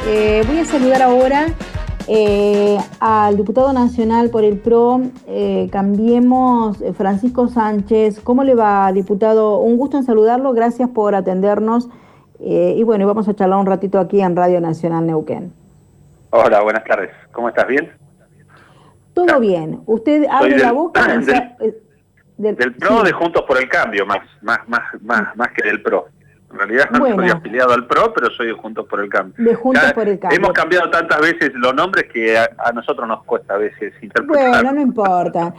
Voy a saludar ahora al diputado nacional por el PRO, Cambiemos, Francisco Sánchez. ¿Cómo le va, diputado? Un gusto en saludarlo, gracias por atendernos. Y bueno, vamos a charlar un ratito aquí en Radio Nacional Neuquén. Hola, buenas tardes. ¿Cómo estás? ¿Bien? Todo bien. Usted abre la boca... Del PRO, sí. De Juntos por el Cambio, más que del PRO. En realidad Bueno, no soy afiliado al PRO, pero soy de Juntos por el Cambio. De Juntos por el Cambio. Hemos cambiado tantas veces los nombres que a nosotros nos cuesta a veces interpretar. Bueno, no importa.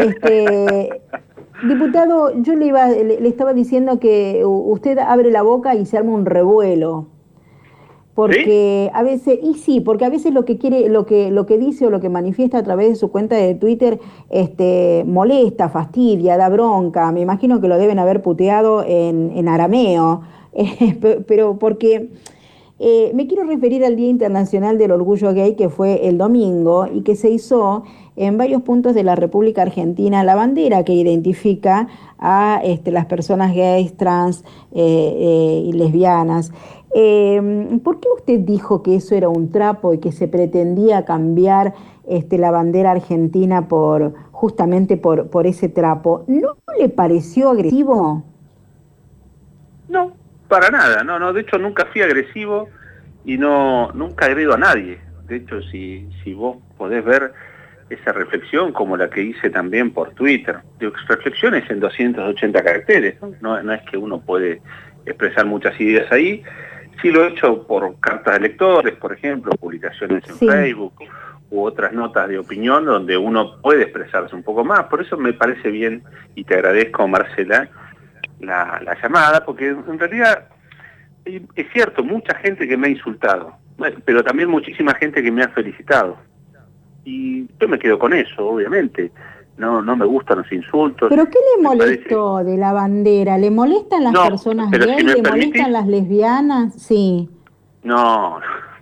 Diputado, yo le estaba diciendo que usted abre la boca y se arma un revuelo. Porque ¿Sí? a veces, porque a veces lo que quiere, lo que dice o lo que manifiesta a través de su cuenta de Twitter, molesta, fastidia, da bronca. Me imagino que lo deben haber puteado en arameo, pero porque me quiero referir al Día Internacional del Orgullo Gay, que fue el domingo y que se izó en varios puntos de la República Argentina la bandera que identifica a las personas gays, trans y lesbianas. ¿Por qué usted dijo que eso era un trapo y que se pretendía cambiar la bandera argentina justamente por ese trapo? ¿No le pareció agresivo? No, para nada. No, de hecho nunca fui agresivo y nunca agredo a nadie. De hecho, si vos podés ver esa reflexión como la que hice también por Twitter, reflexiones en 280 caracteres, no es que uno puede expresar muchas ideas ahí. Sí lo he hecho por cartas de lectores, por ejemplo, publicaciones en Facebook u otras notas de opinión donde uno puede expresarse un poco más. Por eso me parece bien y te agradezco, Marcela, la llamada, porque en realidad es cierto, mucha gente que me ha insultado, pero también muchísima gente que me ha felicitado. Y yo me quedo con eso, obviamente. No me gustan los insultos. ¿Pero qué le molestó de la bandera? ¿Le molestan las personas gays? ¿Le molestan las lesbianas? Sí. No,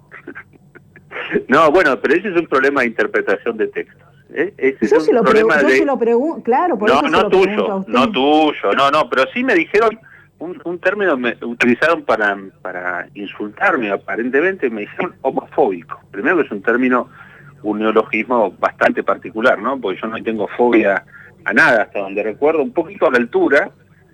bueno, pero ese es un problema de interpretación de textos. Yo se lo pregunto, claro, por eso se lo pregunto a usted. No tuyo, no, pero sí me dijeron un término me utilizaron para insultarme, aparentemente me dijeron homofóbico. Primero que es un neologismo bastante particular, ¿no? Porque yo no tengo fobia a nada, hasta donde recuerdo, un poquito a la altura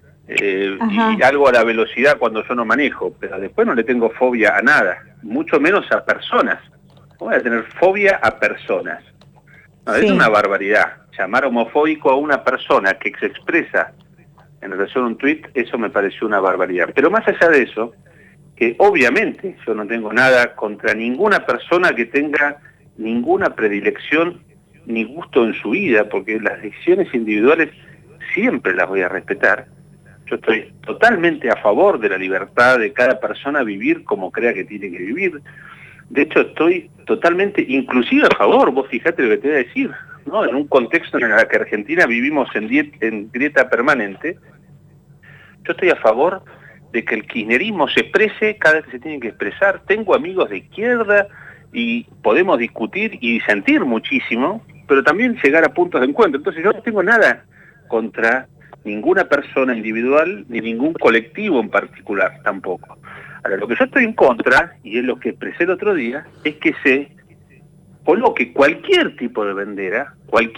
y algo a la velocidad cuando yo no manejo, pero después no le tengo fobia a nada, mucho menos a personas. ¿Cómo voy a tener fobia a personas? No, sí. Es una barbaridad. Llamar homofóbico a una persona que se expresa en relación a un tuit, eso me pareció una barbaridad. Pero más allá de eso, que obviamente yo no tengo nada contra ninguna persona que tenga ninguna predilección ni gusto en su vida, porque las decisiones individuales siempre las voy a respetar. Yo estoy totalmente a favor de la libertad de cada persona vivir como crea que tiene que vivir. De hecho, estoy totalmente, inclusive a favor, vos fijate lo que te voy a decir, ¿no? En un contexto en el que Argentina vivimos en grieta permanente, yo estoy a favor de que el kirchnerismo se exprese cada vez que se tiene que expresar. Tengo amigos de izquierda y podemos discutir y disentir muchísimo, pero también llegar a puntos de encuentro. Entonces yo no tengo nada contra ninguna persona individual ni ningún colectivo en particular tampoco. Ahora, lo que yo estoy en contra, y es lo que expresé el otro día, es que se coloque cualquier tipo de bandera,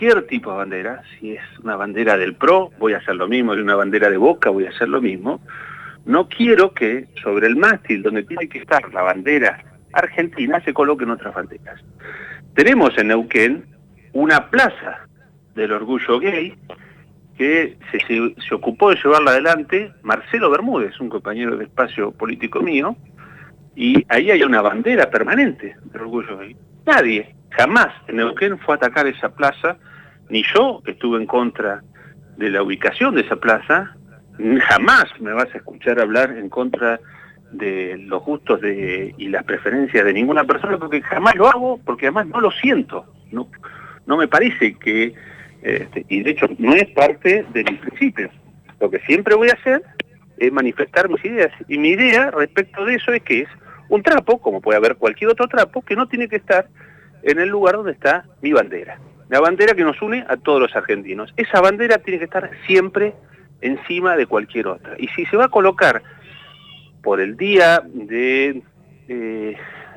si es una bandera del PRO, voy a hacer lo mismo, si es una bandera de Boca, voy a hacer lo mismo. No quiero que sobre el mástil donde tiene que estar la bandera argentina se coloquen otras banderas. Tenemos en Neuquén una plaza del orgullo gay que se ocupó de llevarla adelante Marcelo Bermúdez, un compañero de espacio político mío, y ahí hay una bandera permanente del orgullo gay. Nadie, jamás en Neuquén fue a atacar esa plaza, ni yo estuve en contra de la ubicación de esa plaza, jamás me vas a escuchar hablar en contra de los gustos y las preferencias de ninguna persona, porque jamás lo hago, porque además no lo siento, no me parece que, y de hecho no es parte de mis principios. Lo que siempre voy a hacer es manifestar mis ideas, y mi idea respecto de eso es que es un trapo, como puede haber cualquier otro trapo, que no tiene que estar en el lugar donde está mi bandera, la bandera que nos une a todos los argentinos. Esa bandera tiene que estar siempre encima de cualquier otra, y si se va a colocar por el día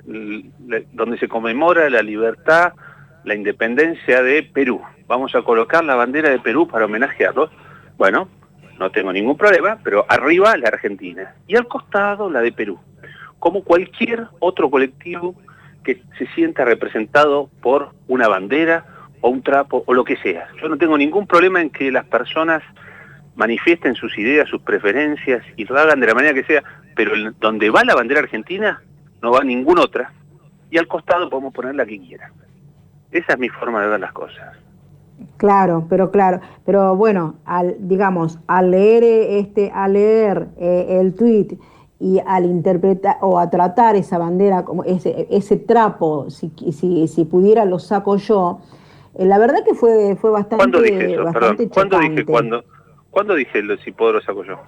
donde se conmemora la libertad, la independencia de Perú. Vamos a colocar la bandera de Perú para homenajearlos. Bueno, no tengo ningún problema, pero arriba la Argentina y al costado la de Perú, como cualquier otro colectivo que se sienta representado por una bandera o un trapo o lo que sea. Yo no tengo ningún problema en que las personas manifiesten sus ideas, sus preferencias y lo hagan de la manera que sea, pero donde va la bandera argentina no va ninguna otra, y al costado podemos poner la que quiera. Esa es mi forma de ver las cosas. Claro, pero bueno, al leer el tuit y al interpretar o a tratar esa bandera como ese trapo, si pudiera lo saco yo. La verdad que fue bastante. ¿Cuándo dije eso? Bastante Perdón. chocante. ¿Cuándo dije si puedo lo saco yo?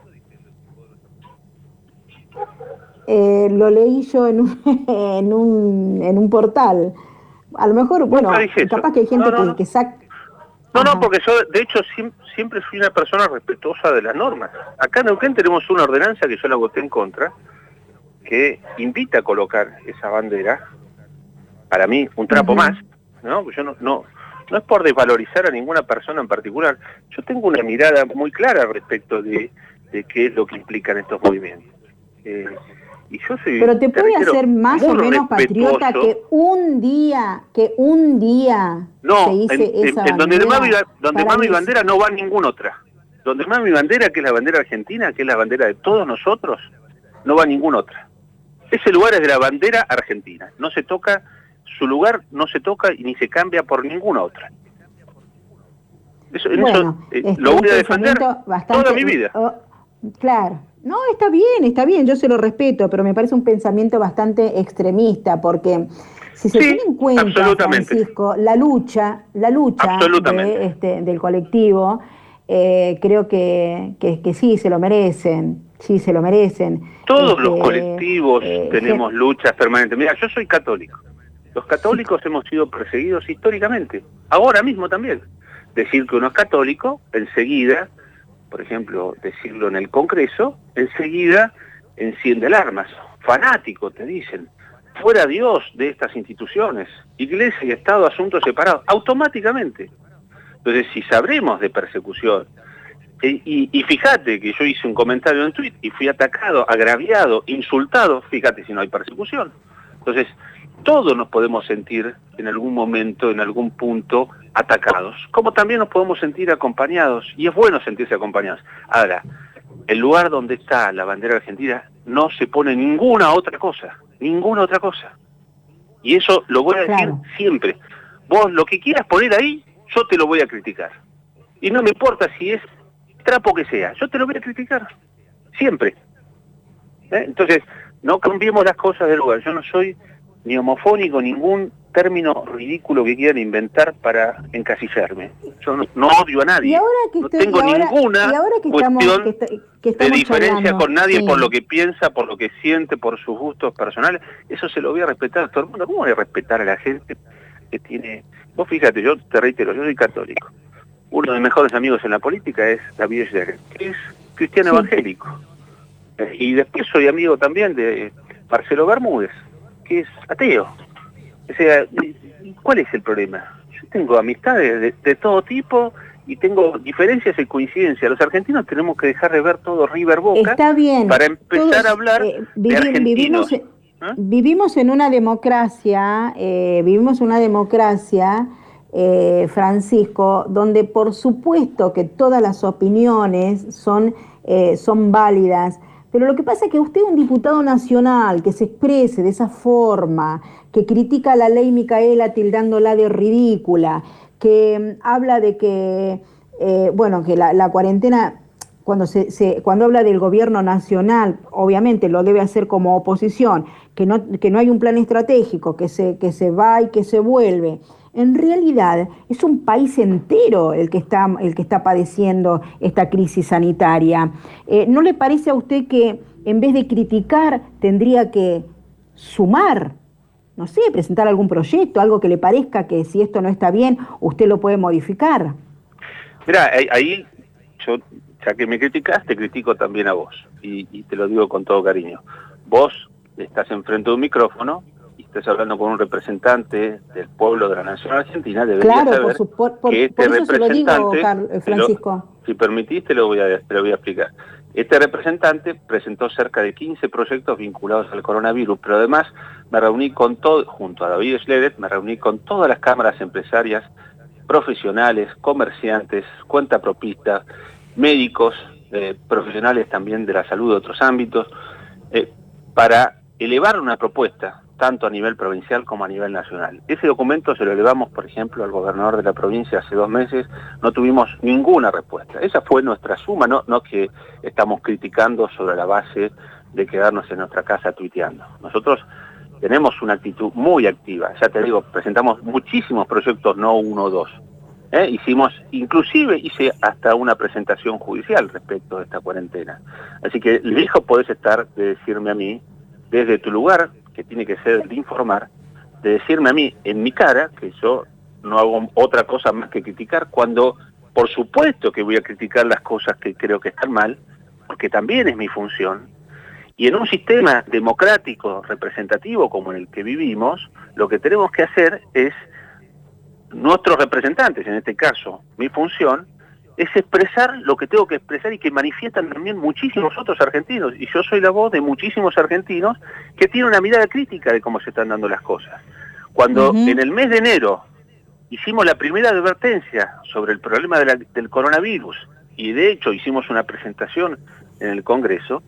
Lo leí yo en un portal. A lo mejor, bueno, capaz que hay gente que saca. No, porque yo, de hecho, siempre fui una persona respetuosa de las normas. Acá en Neuquén tenemos una ordenanza que yo la voté en contra, que invita a colocar esa bandera, para mí, un trapo más, ¿no? Yo no es por desvalorizar a ninguna persona en particular. Yo tengo una mirada muy clara respecto de qué es lo que implican estos movimientos. Y yo soy, pero te puede hacer más o menos patriota que un día no, se hice esa donde bandera. más mi bandera no va ninguna otra. Donde más mi bandera, que es la bandera argentina, que es la bandera de todos nosotros, no va ninguna otra. Ese lugar es de la bandera argentina. No se toca, su lugar no se toca y ni se cambia por ninguna otra. Eso lo voy a defender toda mi vida. Claro. No, está bien, yo se lo respeto, pero me parece un pensamiento bastante extremista, porque si se tiene en cuenta, Francisco, la lucha del colectivo, creo que sí se lo merecen. Todos los colectivos tenemos luchas permanentes. Mira, yo soy católico. Los católicos hemos sido perseguidos históricamente, ahora mismo también. Decir que uno es católico, enseguida, por ejemplo, decirlo en el Congreso, enseguida enciende alarmas. Fanático, te dicen. Fuera Dios de estas instituciones. Iglesia y Estado, asuntos separados. Automáticamente. Entonces, si sabremos de persecución, y fíjate que yo hice un comentario en Twitter y fui atacado, agraviado, insultado, fíjate si no hay persecución. Entonces, todos nos podemos sentir en algún momento, en algún punto, atacados, como también nos podemos sentir acompañados, y es bueno sentirse acompañados. Ahora, el lugar donde está la bandera argentina no se pone ninguna otra cosa, y eso lo voy a decir siempre. Vos lo que quieras poner ahí, yo te lo voy a criticar, y no me importa si es trapo que sea, yo te lo voy a criticar, siempre. Entonces, no cambiemos las cosas de lugar. Yo no soy ni homofónico, ningún término ridículo que quieran inventar para encasillarme. Yo no odio a nadie, no tengo ninguna cuestión de diferencia con nadie por lo que piensa, por lo que siente, por sus gustos personales. Eso se lo voy a respetar a todo el mundo. ¿Cómo voy a respetar a la gente que tiene...? Vos fíjate, yo te reitero, yo soy católico. Uno de mis mejores amigos en la política es David Scherer, que es cristiano evangélico. Y después soy amigo también de Marcelo Bermúdez, que es ateo. O sea, ¿cuál es el problema? Yo tengo amistades de todo tipo y tengo diferencias y coincidencias. Los argentinos tenemos que dejar de ver todo River Boca. Está bien. Para empezar a hablar de argentinos. Vivimos en una democracia, Francisco, donde por supuesto que todas las opiniones son válidas. Pero lo que pasa es que usted es un diputado nacional que se exprese de esa forma, que critica la ley Micaela tildándola de ridícula, que habla de que, que la cuarentena, cuando habla del gobierno nacional, obviamente lo debe hacer como oposición, que no hay un plan estratégico, que se va y que se vuelve. En realidad es un país entero el que está padeciendo esta crisis sanitaria. ¿No le parece a usted que en vez de criticar tendría que sumar? No sé, presentar algún proyecto, algo que le parezca que si esto no está bien, usted lo puede modificar. Mirá, ahí yo, ya que me criticás, te critico también a vos. Y te lo digo con todo cariño. Vos estás enfrente de un micrófono y estés hablando con un representante del pueblo de la Nación Argentina, deberías saber que este representante, Francisco. Si permitís, te lo voy a explicar. Este representante presentó cerca de 15 proyectos vinculados al coronavirus, pero además me reuní con junto a David Schledet, me reuní con todas las cámaras empresarias, profesionales, comerciantes, cuentapropistas, médicos, profesionales también de la salud de otros ámbitos, para elevar una propuesta, tanto a nivel provincial como a nivel nacional. Ese documento se lo elevamos, por ejemplo, al gobernador de la provincia hace 2 meses, no tuvimos ninguna respuesta. Esa fue nuestra suma, no que estamos criticando sobre la base de quedarnos en nuestra casa tuiteando. Nosotros tenemos una actitud muy activa, ya te digo, presentamos muchísimos proyectos, no 1 o 2. Inclusive hice hasta una presentación judicial respecto de esta cuarentena. Así que lejos podés estar de decirme a mí, desde tu lugar, que tiene que ser de informar, de decirme a mí en mi cara, que yo no hago otra cosa más que criticar, cuando por supuesto que voy a criticar las cosas que creo que están mal, porque también es mi función. Y en un sistema democrático, representativo como en el que vivimos, lo que tenemos que hacer es, nuestros representantes, en este caso, mi función, es expresar lo que tengo que expresar y que manifiestan también muchísimos otros argentinos. Y yo soy la voz de muchísimos argentinos que tienen una mirada crítica de cómo se están dando las cosas. Cuando en el mes de enero hicimos la primera advertencia sobre el problema del coronavirus, y de hecho hicimos una presentación en el Congreso,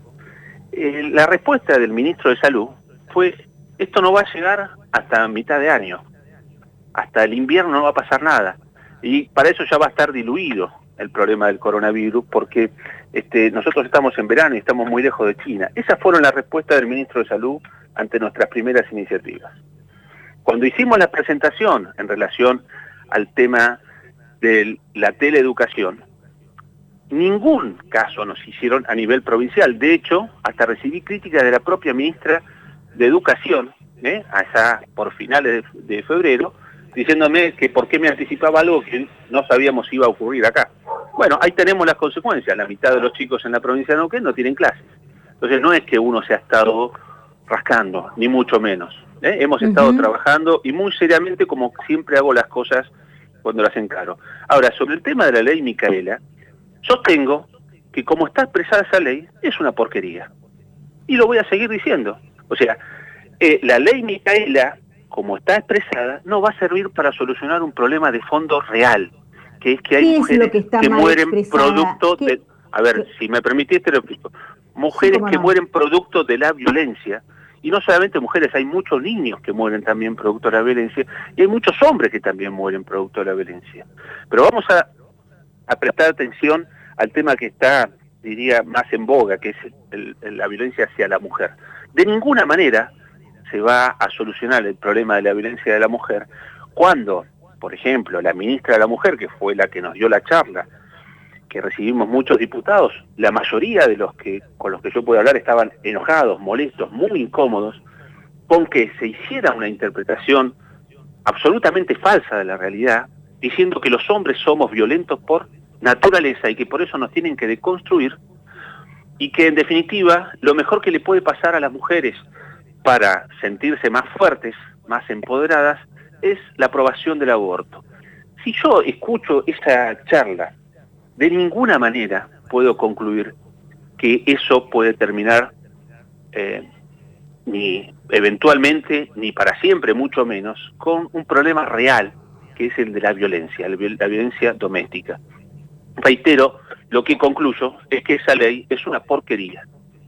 la respuesta del ministro de Salud fue: esto no va a llegar hasta mitad de año. Hasta el invierno no va a pasar nada, y para eso ya va a estar diluido el problema del coronavirus, porque nosotros estamos en verano y estamos muy lejos de China. Esas fueron las respuestas del ministro de Salud ante nuestras primeras iniciativas. Cuando hicimos la presentación en relación al tema de la teleeducación, ningún caso nos hicieron a nivel provincial. De hecho, hasta recibí críticas de la propia ministra de Educación, allá por finales de febrero, diciéndome que por qué me anticipaba algo que no sabíamos si iba a ocurrir acá. Bueno, ahí tenemos las consecuencias. La mitad de los chicos en la provincia de Neuquén no tienen clases. Entonces no es que uno se ha estado rascando, ni mucho menos. Hemos estado trabajando y muy seriamente, como siempre hago las cosas cuando las encaro. Ahora, sobre el tema de la ley Micaela, sostengo que como está expresada esa ley, es una porquería. Y lo voy a seguir diciendo. O sea, la ley Micaela, como está expresada, no va a servir para solucionar un problema de fondo real, que es que hay mujeres que mueren producto de... A ver, si me permitís te lo explico. Mujeres que mueren producto de la violencia, y no solamente mujeres, hay muchos niños que mueren también producto de la violencia, y hay muchos hombres que también mueren producto de la violencia. Pero vamos a prestar atención al tema que está, diría, más en boga, que es la violencia hacia la mujer. De ninguna manera se va a solucionar el problema de la violencia de la mujer cuando, por ejemplo, la ministra de la Mujer, que fue la que nos dio la charla, que recibimos muchos diputados, la mayoría de los que con los que yo puedo hablar estaban enojados, molestos, muy incómodos, con que se hiciera una interpretación absolutamente falsa de la realidad, diciendo que los hombres somos violentos por naturaleza y que por eso nos tienen que deconstruir, y que en definitiva lo mejor que le puede pasar a las mujeres para sentirse más fuertes, más empoderadas, es la aprobación del aborto. Si yo escucho esa charla, de ninguna manera puedo concluir que eso puede terminar ni eventualmente, ni para siempre, mucho menos, con un problema real, que es el de la violencia doméstica. Reitero, lo que concluyo es que esa ley es una porquería.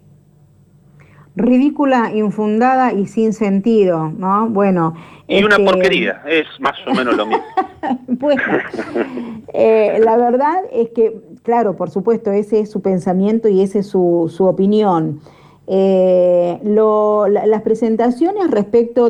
Ridícula, infundada y sin sentido, ¿no? Bueno. Y una porquería, es más o menos lo mismo. Bueno, la verdad es que, claro, por supuesto, ese es su pensamiento y esa es su opinión. Las presentaciones respecto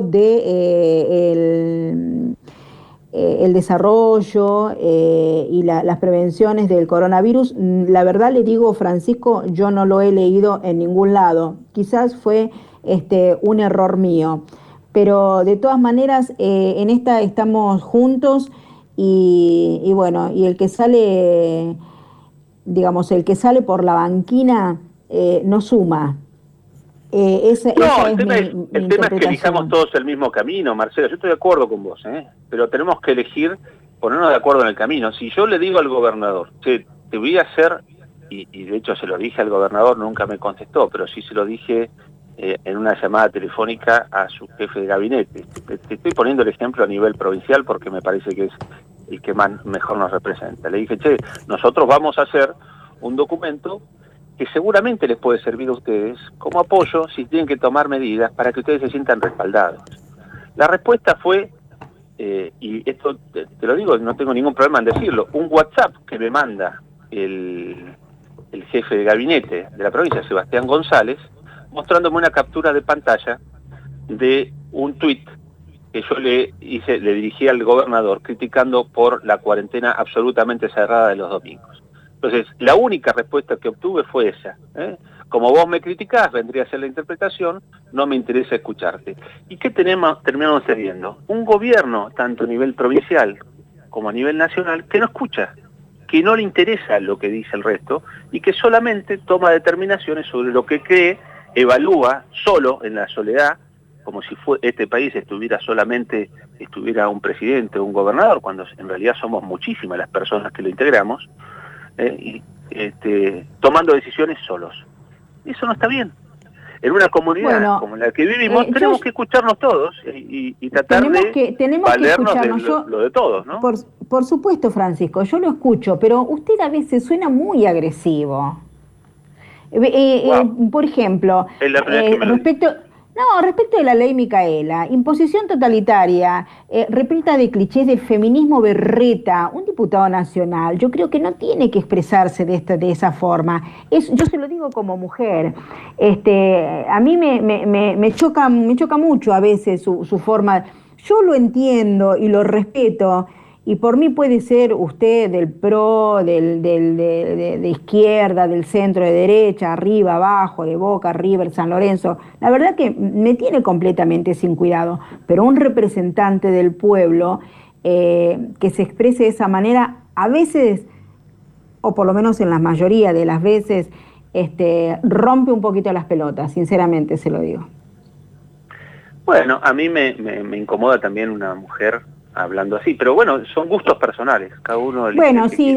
de el desarrollo y las prevenciones del coronavirus, la verdad le digo, Francisco, yo no lo he leído en ningún lado. Quizás fue un error mío, pero de todas maneras en esta estamos juntos y bueno, y el que sale, digamos, el que sale por la banquina no suma. Esa es mi el tema es que elijamos interpretación. todos el mismo camino, Marcela. Yo estoy de acuerdo con vos, pero tenemos que elegir, ponernos de acuerdo en el camino. Si yo le digo al gobernador, che, te voy a hacer, y de hecho se lo dije al gobernador, nunca me contestó, pero sí se lo dije en una llamada telefónica a su jefe de gabinete. Te estoy poniendo el ejemplo a nivel provincial porque me parece que es el que mejor nos representa. Le dije, che, nosotros vamos a hacer un documento que seguramente les puede servir a ustedes como apoyo si tienen que tomar medidas para que ustedes se sientan respaldados. La respuesta fue, y esto te lo digo, no tengo ningún problema en decirlo, un WhatsApp que me manda el jefe de gabinete de la provincia, Sebastián González, mostrándome una captura de pantalla de un tuit que yo le dirigí al gobernador criticando por la cuarentena absolutamente cerrada de los domingos. Entonces, la única respuesta que obtuve fue esa. Como vos me criticás, vendría a ser la interpretación, no me interesa escucharte. ¿Y qué terminamos teniendo? Un gobierno, tanto a nivel provincial como a nivel nacional, que no escucha, que no le interesa lo que dice el resto y que solamente toma determinaciones sobre lo que cree, evalúa solo en la soledad, como si este país estuviera un presidente o un gobernador, cuando en realidad somos muchísimas las personas que lo integramos, tomando decisiones solos. Eso no está bien. En una comunidad como la que vivimos tenemos que escucharnos todos y tratar tenemos valernos que escucharnos. de lo de todos, ¿no? Por supuesto, Francisco, yo lo escucho, pero usted a veces suena muy agresivo. Wow. Por ejemplo, Es la primera vez que me lo respecto de la ley Micaela, imposición totalitaria, repleta de clichés del feminismo berreta, un diputado nacional, yo creo que no tiene que expresarse de esa forma. Yo se lo digo como mujer. A mí me choca mucho a veces su forma. Yo lo entiendo y lo respeto. Y por mí puede ser usted del PRO, de izquierda, del centro, de derecha, arriba, abajo, de Boca, River, San Lorenzo. La verdad que me tiene completamente sin cuidado. Pero un representante del pueblo que se exprese de esa manera, a veces, o por lo menos en la mayoría de las veces, rompe un poquito las pelotas, sinceramente se lo digo. Bueno, a mí me incomoda también una mujer hablando así, pero bueno, son gustos personales, cada uno elige. Bueno, sí,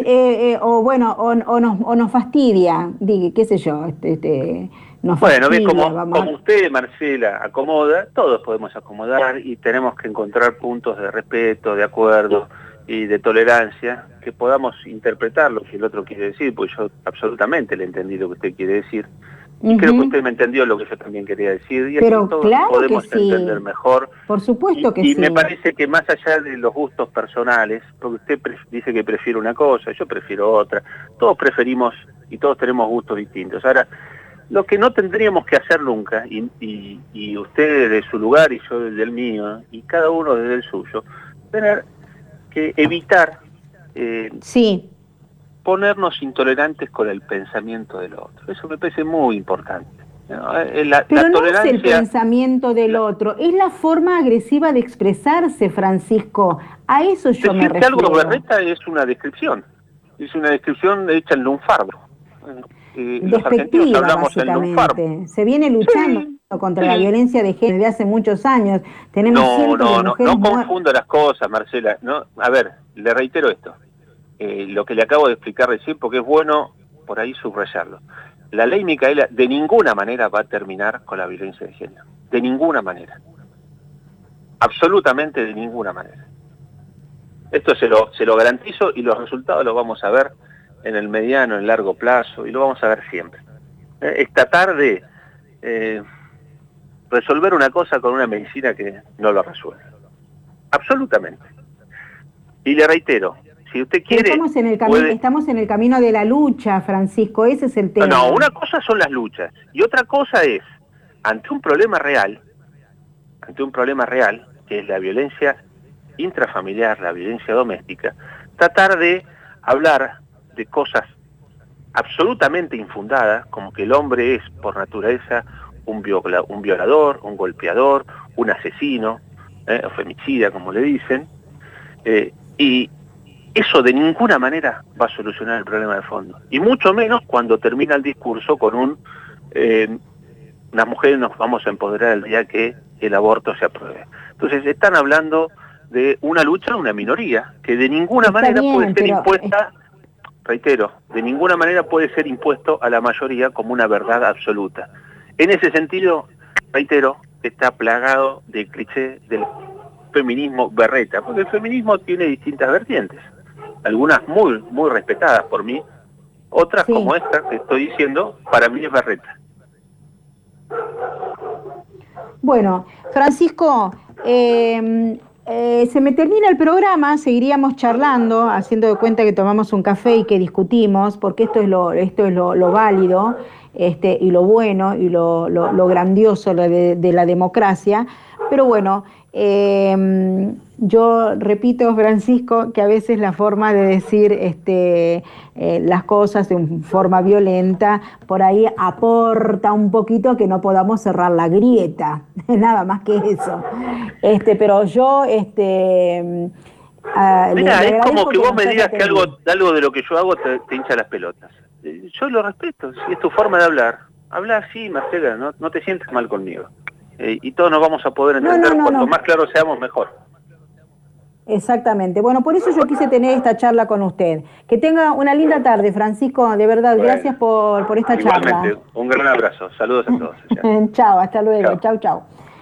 o nos fastidia, qué sé yo, nos bueno, fastidia. Como usted, Marcela, acomoda, todos podemos acomodar y tenemos que encontrar puntos de respeto, de acuerdo y de tolerancia, que podamos interpretar lo que el otro quiere decir, pues yo absolutamente le entendí lo que usted quiere decir. Y creo que usted me entendió lo que yo también quería decir. Y pero así todos claro podemos que sí, entender mejor. Por supuesto que sí. Y me parece que más allá de los gustos personales, porque usted dice que prefiere una cosa, yo prefiero otra, todos preferimos y todos tenemos gustos distintos. Ahora, lo que no tendríamos que hacer nunca, y usted desde su lugar y yo desde el mío, y cada uno desde el suyo, tener que evitar sí. ponernos intolerantes con el pensamiento del otro. Eso me parece muy importante. Pero la no tolerancia, es el pensamiento del otro, es la forma agresiva de expresarse, Francisco. A eso yo me refiero. Algo berreta es una descripción hecha en lunfardo. Los argentinos hablamos en lunfardo. Se viene luchando contra la violencia de género desde hace muchos años. Tenemos no confundo las cosas, Marcela. No, a ver, le reitero esto. Lo que le acabo de explicar recién, porque es bueno por ahí subrayarlo. La ley Micaela de ninguna manera va a terminar con la violencia de género. De ninguna manera. Absolutamente de ninguna manera. Esto se lo garantizo y los resultados los vamos a ver en el mediano, en largo plazo, y lo vamos a ver siempre. Es tratar de resolver una cosa con una medicina que no lo resuelve. Absolutamente. Y le reitero, si usted quiere... Estamos en el camino de la lucha, Francisco, ese es el tema. No, una cosa son las luchas, y otra cosa es, ante un problema real, que es la violencia intrafamiliar, la violencia doméstica, tratar de hablar de cosas absolutamente infundadas, como que el hombre es, por naturaleza, un violador, un golpeador, un asesino, o femicida, como le dicen, y eso de ninguna manera va a solucionar el problema de fondo. Y mucho menos cuando termina el discurso con las mujeres nos vamos a empoderar el día que el aborto se apruebe. Entonces están hablando de una lucha de una minoría, que de ninguna manera puede ser impuesta, reitero, de ninguna manera puede ser impuesto a la mayoría como una verdad absoluta. En ese sentido, reitero, está plagado de cliché del feminismo berreta, porque el feminismo tiene distintas vertientes, algunas muy respetadas por mí, otras como esta que estoy diciendo, para mí es berreta. Bueno, Francisco, se me termina el programa, seguiríamos charlando, haciendo de cuenta que tomamos un café y que discutimos, porque esto es lo válido, y lo bueno y lo grandioso de la democracia. Pero bueno, yo repito, Francisco, que a veces la forma de decir las cosas de una forma violenta por ahí aporta un poquito que no podamos cerrar la grieta, nada más que eso. Pero yo mira, es como que vos me digas que algo de lo que yo hago te hincha las pelotas. Yo lo respeto, si es tu forma de hablar. Habla así, Marcela, no te sientas mal conmigo. Y todos nos vamos a poder entender, cuanto más claros seamos, mejor. Exactamente. Bueno, por eso yo quise tener esta charla con usted. Que tenga una linda tarde, Francisco, de verdad, gracias por esta charla. Igualmente, un gran abrazo. Saludos a todos. Chao, hasta luego. Chau, chau.